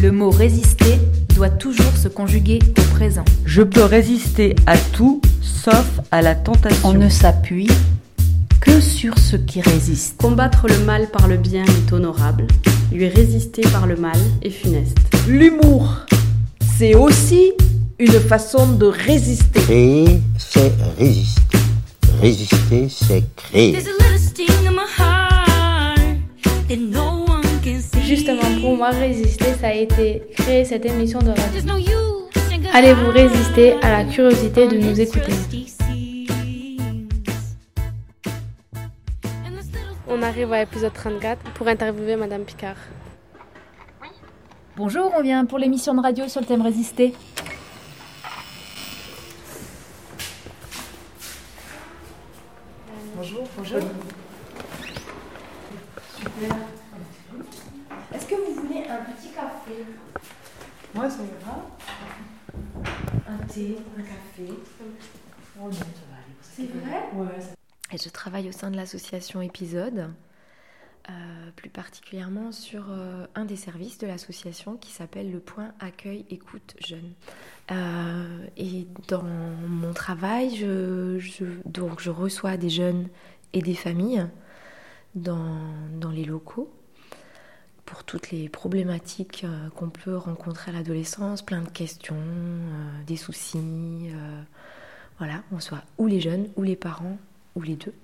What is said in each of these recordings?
Le mot résister doit toujours se conjuguer au présent. Je peux résister à tout, sauf à la tentation. On ne s'appuie que sur ce qui résiste. Combattre le mal par le bien est honorable. Lui résister par le mal est funeste. L'humour, c'est aussi une façon de résister. Créer, c'est résister. Résister, c'est créer. Justement, pour moi, résister, ça a été créer cette émission de radio. Allez-vous résister à la curiosité de nous écouter? On arrive à l'épisode 34 pour interviewer Madame Picard. Bonjour, on vient pour l'émission de radio sur le thème résister. Bonjour. Super. Est-ce que vous voulez un petit café? Moi, ça ira. Un thé, un café? Oh non, ça va aller. C'est vrai? Ouais. Et je travaille au sein de l'association Épisode, plus particulièrement sur un des services de l'association qui s'appelle le point accueil écoute jeune. Et dans mon travail, je reçois des jeunes et des familles dans les locaux pour toutes les problématiques qu'on peut rencontrer à l'adolescence, plein de questions, des soucis. Voilà, on reçoit ou les jeunes, ou les parents, ou les deux.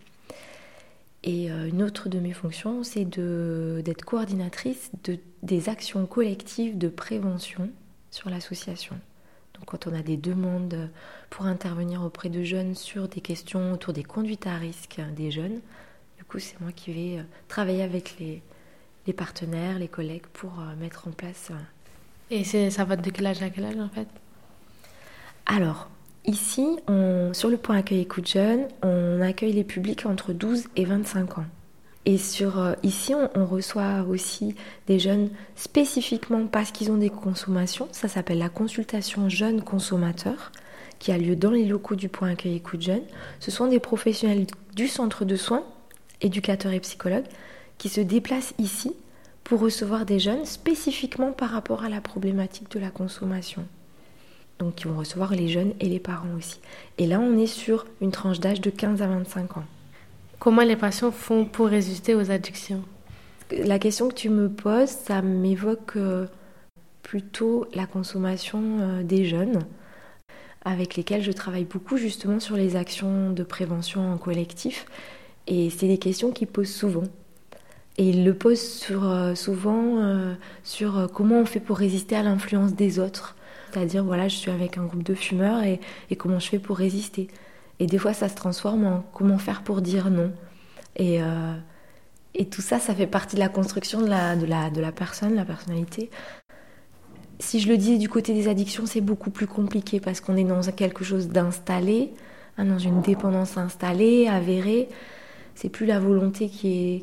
Et une autre de mes fonctions, c'est d'être coordinatrice des actions collectives de prévention sur l'association. Donc quand on a des demandes pour intervenir auprès de jeunes sur des questions autour des conduites à risque des jeunes, du coup c'est moi qui vais travailler avec les partenaires, les collègues pour mettre en place... Et ça va de quel âge à quel âge en fait? Alors, ici, sur le point accueil écoute jeune, on accueille les publics entre 12 et 25 ans. Et ici, on reçoit aussi des jeunes spécifiquement parce qu'ils ont des consommations. Ça s'appelle la consultation jeunes consommateurs, qui a lieu dans les locaux du point accueil écoute jeune. Ce sont des professionnels du centre de soins, éducateurs et psychologues, qui se déplacent ici pour recevoir des jeunes spécifiquement par rapport à la problématique de la consommation. Donc ils vont recevoir les jeunes et les parents aussi. Et là, on est sur une tranche d'âge de 15 à 25 ans. Comment les patients font pour résister aux addictions? La question que tu me poses, ça m'évoque plutôt la consommation des jeunes, avec lesquels je travaille beaucoup justement sur les actions de prévention en collectif. Et c'est des questions qu'ils posent souvent. Et ils le posent souvent sur comment on fait pour résister à l'influence des autres. C'est-à-dire, voilà, je suis avec un groupe de fumeurs et comment je fais pour résister. Et des fois, ça se transforme en comment faire pour dire non. Et tout ça, ça fait partie de la construction de la personne, la personnalité. Si je le dis du côté des addictions, c'est beaucoup plus compliqué parce qu'on est dans quelque chose d'installé, dans une dépendance installée, avérée. C'est plus la volonté qui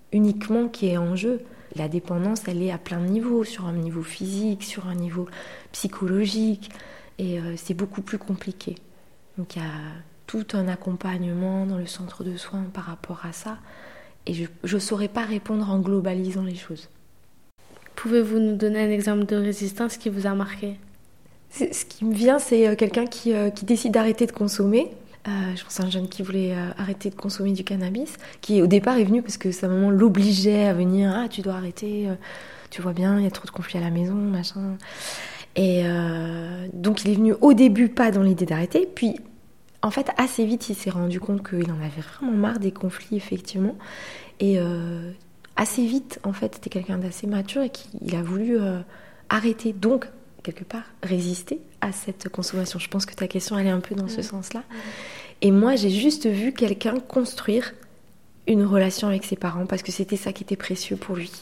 est en jeu. La dépendance, elle est à plein de niveaux, sur un niveau physique, sur un niveau psychologique, et c'est beaucoup plus compliqué. Donc il y a tout un accompagnement dans le centre de soins par rapport à ça, et je ne saurais pas répondre en globalisant les choses. Pouvez-vous nous donner un exemple de résistance qui vous a marqué? Ce qui me vient, c'est quelqu'un qui décide d'arrêter de consommer. Je pense à un jeune qui voulait arrêter de consommer du cannabis, qui au départ est venu parce que sa maman l'obligeait à venir. Ah, tu dois arrêter, tu vois bien, il y a trop de conflits à la maison, machin. Et donc il est venu au début pas dans l'idée d'arrêter, puis en fait assez vite il s'est rendu compte qu'il en avait vraiment marre des conflits effectivement. Et assez vite en fait c'était quelqu'un d'assez mature et qu'il a voulu arrêter, donc quelque part résister à cette consommation. Je pense que ta question elle est un peu dans ce sens-là. Et moi j'ai juste vu quelqu'un construire une relation avec ses parents parce que c'était ça qui était précieux pour lui.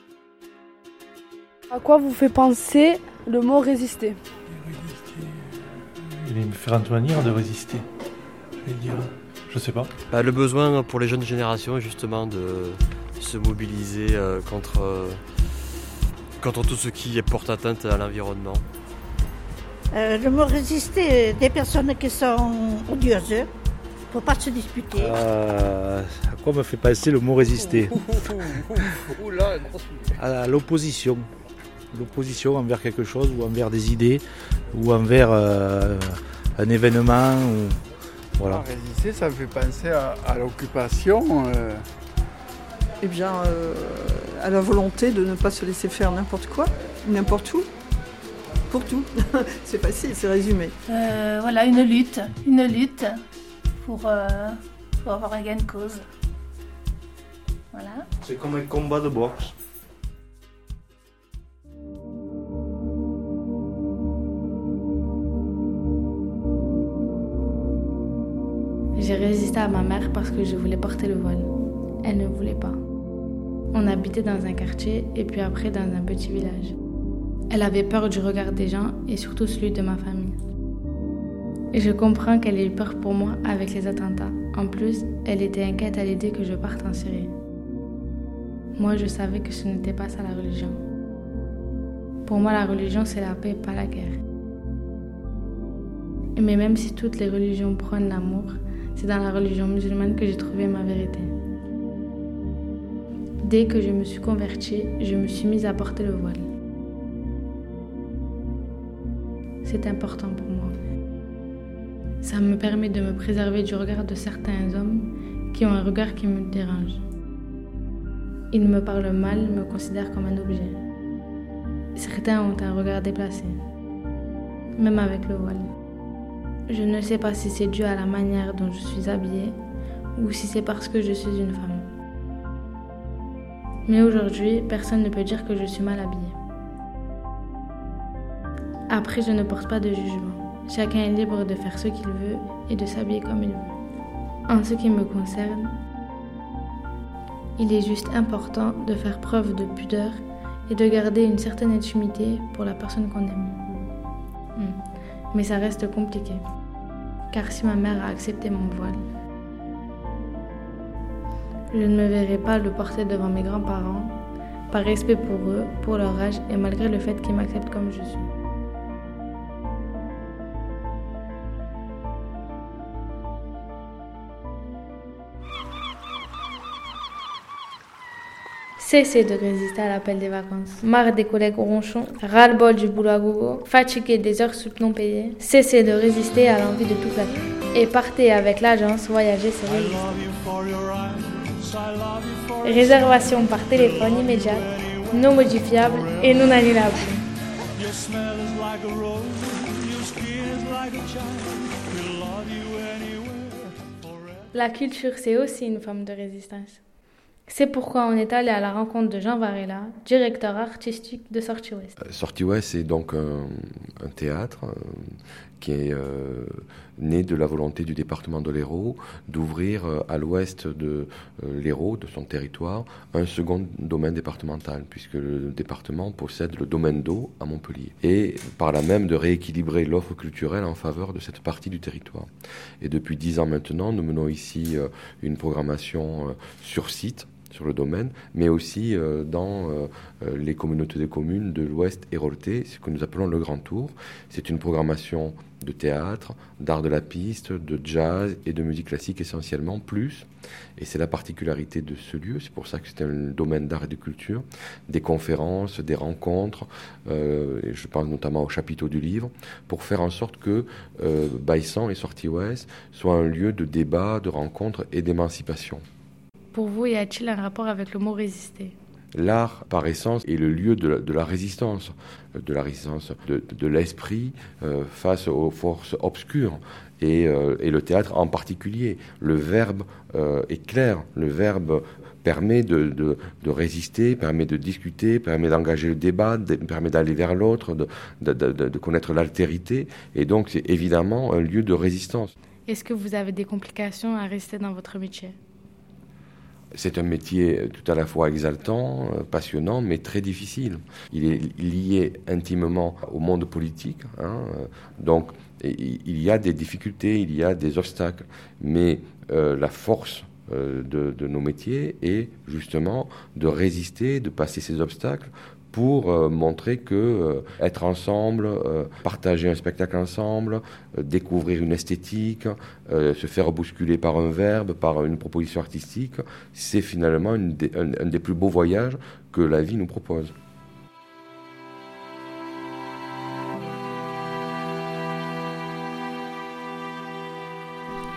À quoi vous fait penser le mot résister? Il est faire une manière de résister. Je vais dire, je sais pas. Le besoin pour les jeunes générations justement de se mobiliser contre tout ce qui porte atteinte à l'environnement. Le mot résister, des personnes qui sont odieuses, faut pas se disputer. À quoi me fait penser le mot résister? À l'opposition. l'opposition envers quelque chose ou envers des idées ou envers un événement. Voilà. Résister, ça me fait penser à l'occupation. Eh bien, à la volonté de ne pas se laisser faire n'importe quoi, n'importe où, pour tout. C'est facile, c'est résumé. Voilà, une lutte pour avoir un gain de cause. Voilà. C'est comme un combat de boxe. J'ai résisté à ma mère parce que je voulais porter le voile. Elle ne voulait pas. On habitait dans un quartier et puis après dans un petit village. Elle avait peur du regard des gens et surtout celui de ma famille. Et je comprends qu'elle ait eu peur pour moi avec les attentats. En plus, elle était inquiète à l'idée que je parte en Syrie. Moi, je savais que ce n'était pas ça la religion. Pour moi, la religion, c'est la paix, pas la guerre. Mais même si toutes les religions prônent l'amour, c'est dans la religion musulmane que j'ai trouvé ma vérité. Dès que je me suis convertie, je me suis mise à porter le voile. C'est important pour moi. Ça me permet de me préserver du regard de certains hommes qui ont un regard qui me dérange. Ils me parlent mal, me considèrent comme un objet. Certains ont un regard déplacé, même avec le voile. Je ne sais pas si c'est dû à la manière dont je suis habillée ou si c'est parce que je suis une femme. Mais aujourd'hui, personne ne peut dire que je suis mal habillée. Après, je ne porte pas de jugement. Chacun est libre de faire ce qu'il veut et de s'habiller comme il veut. En ce qui me concerne, il est juste important de faire preuve de pudeur et de garder une certaine intimité pour la personne qu'on aime. Mais ça reste compliqué. Car si ma mère a accepté mon voile, je ne me verrai pas le porter devant mes grands-parents, par respect pour eux, pour leur âge et malgré le fait qu'ils m'acceptent comme je suis. Cessez de résister à l'appel des vacances. Marre des collègues ronchons, ras-le-bol du boulot à gogo, fatigué des heures sup non payées. Cessez de résister à l'envie de tout plaquer. Et partez avec l'agence Voyager c'est résister. Réservation par téléphone immédiate, non modifiable et non annulable. La culture, c'est aussi une forme de résistance. C'est pourquoi on est allé à la rencontre de Jean Varela, directeur artistique de Sortie Ouest. Sortie Ouest, c'est donc un théâtre qui est né de la volonté du département de l'Hérault d'ouvrir à l'ouest de l'Hérault, de son territoire, un second domaine départemental, puisque le département possède le domaine d'eau à Montpellier. Et par là même de rééquilibrer l'offre culturelle en faveur de cette partie du territoire. Et depuis 10 ans maintenant, nous menons ici une programmation sur site, sur le domaine, mais aussi dans les communautés de communes de l'Ouest héroltais, ce que nous appelons le Grand Tour. C'est une programmation de théâtre, d'art de la piste, de jazz et de musique classique essentiellement, plus, et c'est la particularité de ce lieu, c'est pour ça que c'est un domaine d'art et de culture, des conférences, des rencontres, et je pense notamment au chapiteau du livre, pour faire en sorte que Baïsan et Sortie Ouest soient un lieu de débat, de rencontre et d'émancipation. Pour vous, y a-t-il un rapport avec le mot résister ? L'art, par essence, est le lieu de la résistance de l'esprit face aux forces obscures. Et le théâtre en particulier. Le verbe est clair. Le verbe permet de résister, permet de discuter, permet d'engager le débat, permet d'aller vers l'autre, de connaître l'altérité. Et donc, c'est évidemment un lieu de résistance. Est-ce que vous avez des complications à résister dans votre métier ? C'est un métier tout à la fois exaltant, passionnant, mais très difficile. Il est lié intimement au monde politique, donc il y a des difficultés, il y a des obstacles, mais la force de nos métiers est justement de résister, de passer ces obstacles pour montrer que être ensemble, partager un spectacle ensemble, découvrir une esthétique, se faire bousculer par un verbe, par une proposition artistique, c'est finalement un des plus beaux voyages que la vie nous propose.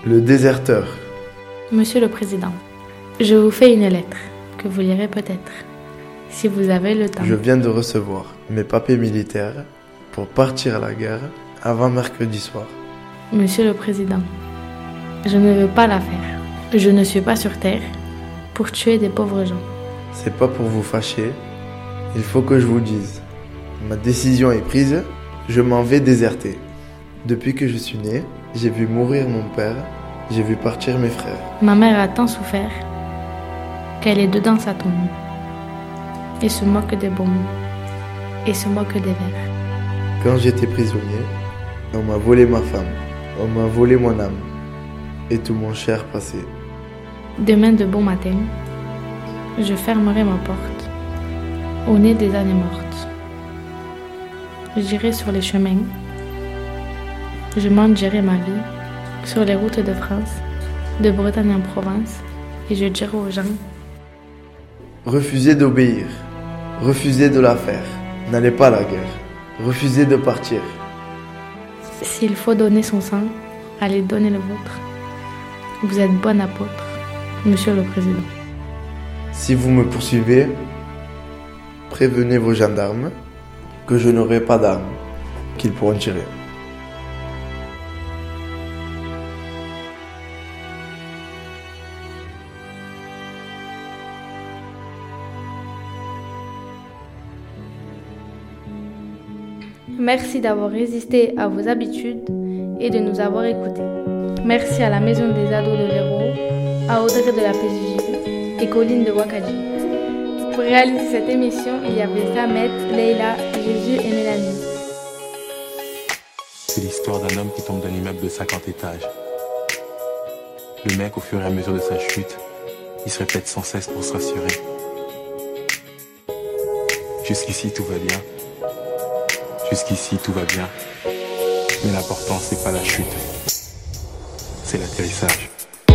Le déserteur. Monsieur le Président, je vous fais une lettre que vous lirez peut-être, si vous avez le temps. Je viens de recevoir mes papiers militaires pour partir à la guerre avant mercredi soir. Monsieur le Président, je ne veux pas la faire. Je ne suis pas sur terre pour tuer des pauvres gens. C'est pas pour vous fâcher. Il faut que je vous dise. Ma décision est prise. Je m'en vais déserter. Depuis que je suis né, j'ai vu mourir mon père. J'ai vu partir mes frères. Ma mère a tant souffert qu'elle est dedans sa tombe et se moque des bombes et se moque des vers. Quand j'étais prisonnier, on m'a volé ma femme, on m'a volé mon âme et tout mon cher passé. Demain de bon matin, je fermerai ma porte au nez des années mortes. J'irai sur les chemins, je mendierai ma vie sur les routes de France, de Bretagne en Provence, et je dirai aux gens: refusez d'obéir, refusez de la faire, n'allez pas à la guerre, refusez de partir. S'il faut donner son sang, allez donner le vôtre. Vous êtes bon apôtre, Monsieur le Président. Si vous me poursuivez, prévenez vos gendarmes que je n'aurai pas d'armes qu'ils pourront tirer. Merci d'avoir résisté à vos habitudes et de nous avoir écoutés. Merci à la Maison des Ados de l'Hérault, à Audrey de la PJJ et Colline de Wakadji. Pour réaliser cette émission, il y avait Samet, Leila, Jésus et Mélanie. C'est l'histoire d'un homme qui tombe d'un immeuble de 50 étages. Le mec, au fur et à mesure de sa chute, il se répète sans cesse pour se rassurer. Jusqu'ici, tout va bien. Jusqu'ici, tout va bien. Mais l'important, c'est pas la chute. C'est l'atterrissage.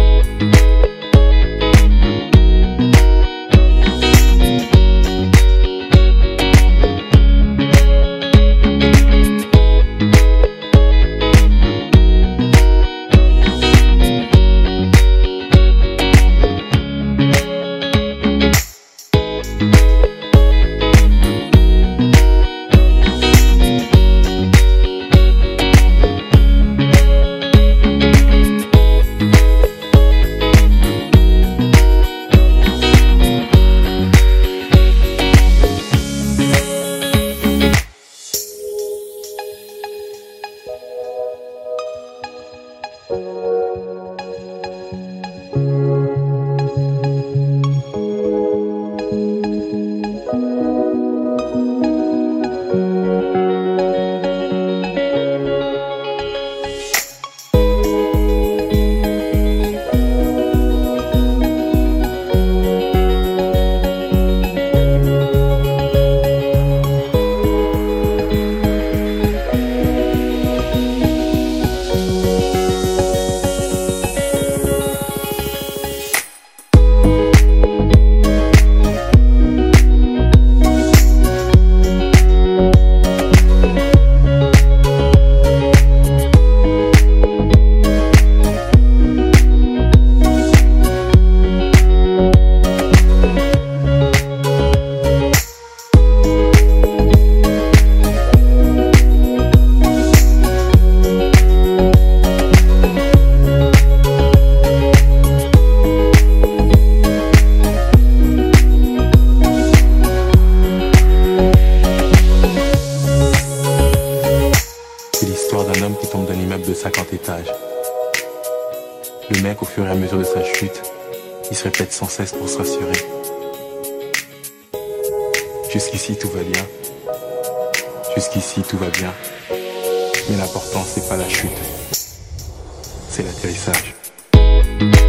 de 50 étages. Le mec, au fur et à mesure de sa chute, il se répète sans cesse pour se rassurer. Jusqu'ici, tout va bien. Jusqu'ici, tout va bien. Mais l'important, c'est pas la chute. C'est l'atterrissage.